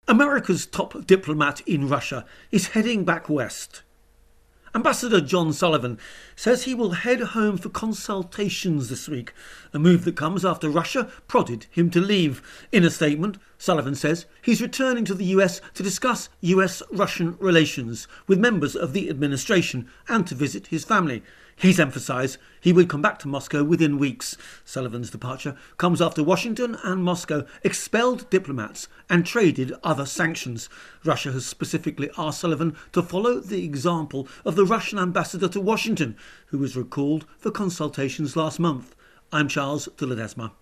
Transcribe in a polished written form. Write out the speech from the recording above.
America's top diplomat in Russia is heading back west. Ambassador John Sullivan says he will head home for consultations this week, a move that comes after Russia prodded him to leave. In a statement, Sullivan says he's returning to the US to discuss US-Russian relations with members of the administration and to visit his family. He's emphasised he will come back to Moscow within weeks. Sullivan's departure comes after Washington and Moscow expelled diplomats and traded other sanctions. Russia has specifically asked Sullivan to follow the example of the Russian ambassador to Washington, who was recalled for consultations last month. I'm Charles de Ledesma.